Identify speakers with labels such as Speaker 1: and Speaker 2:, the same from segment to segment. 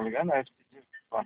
Speaker 1: ligando? É, ó.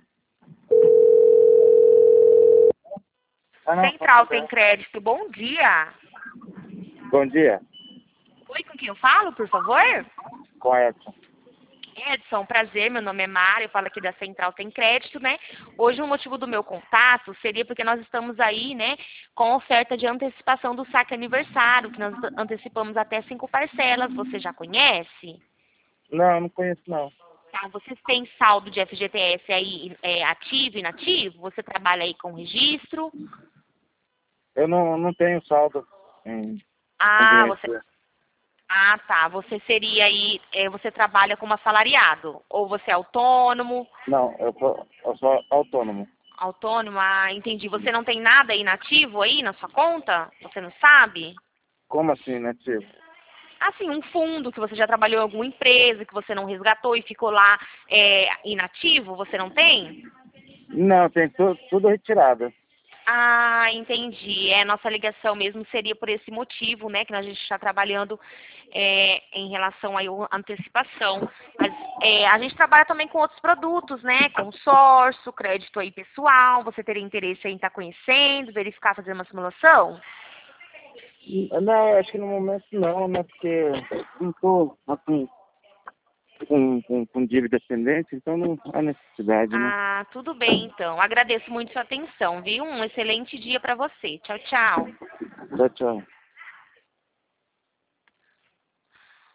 Speaker 2: Central Tem Crédito, bom dia.
Speaker 1: Bom dia,
Speaker 2: Oi, com quem eu falo, por favor?
Speaker 1: com Edson.
Speaker 2: Edson, prazer, meu nome é Mara, eu falo aqui da Central Tem Crédito, né? Hoje o motivo do meu contato seria porque nós estamos aí, né, com oferta de antecipação do saque aniversário, que nós antecipamos até 5 parcelas, você já conhece?
Speaker 1: Não, não conheço não.
Speaker 2: Tá, vocês têm saldo de FGTS aí ativo e inativo? Você trabalha aí com registro?
Speaker 1: Eu não tenho saldo em
Speaker 2: Ah,
Speaker 1: conveniência.
Speaker 2: Ah, tá. Você seria aí, você trabalha como assalariado? Ou você é autônomo?
Speaker 1: Não, eu sou autônomo.
Speaker 2: Autônomo, ah, entendi. Você não tem nada inativo aí na sua conta? Você não sabe?
Speaker 1: Como assim, né, tio?
Speaker 2: Assim, um fundo que você já trabalhou em alguma empresa, que você não resgatou e ficou lá inativo, você não tem?
Speaker 1: Não, tem tudo retirado.
Speaker 2: Ah, entendi. Nossa ligação mesmo seria por esse motivo, né, que a gente está trabalhando em relação aí à antecipação. Mas a gente trabalha também com outros produtos, né, consórcio, crédito aí pessoal. Você teria interesse em estar conhecendo, verificar, fazer uma simulação?
Speaker 1: Não, acho que no momento não, né, porque não estou assim, com dívida pendente, então não há necessidade, né?
Speaker 2: Ah, tudo bem então. Agradeço muito sua atenção, viu? Um excelente dia para você. Tchau, tchau.
Speaker 1: Tchau, tchau.